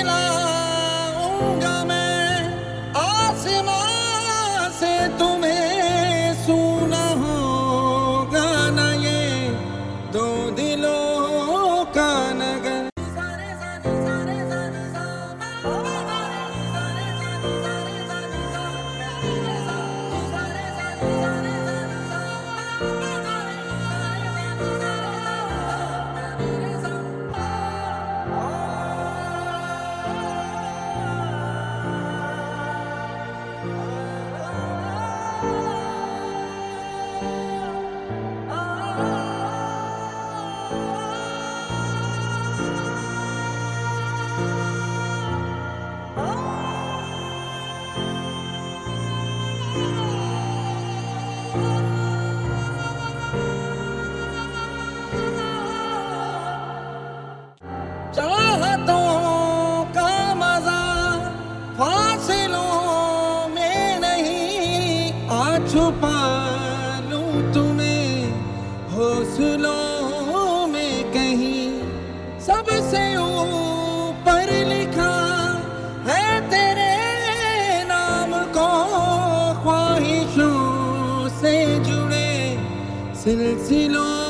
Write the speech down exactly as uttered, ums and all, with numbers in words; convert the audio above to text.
दिलाऊंगा मैं आसमां से तुम्हें, सुना होगा ना ये दो दिलों का नगर। चाहतों का मजा फासलों में नहीं, आ छुपा लूं तुम्हें हौसलों में कहीं। सबसे ऊपर लिखा है तेरे नाम को, ख्वाहिशों से जुड़े सिलसिलों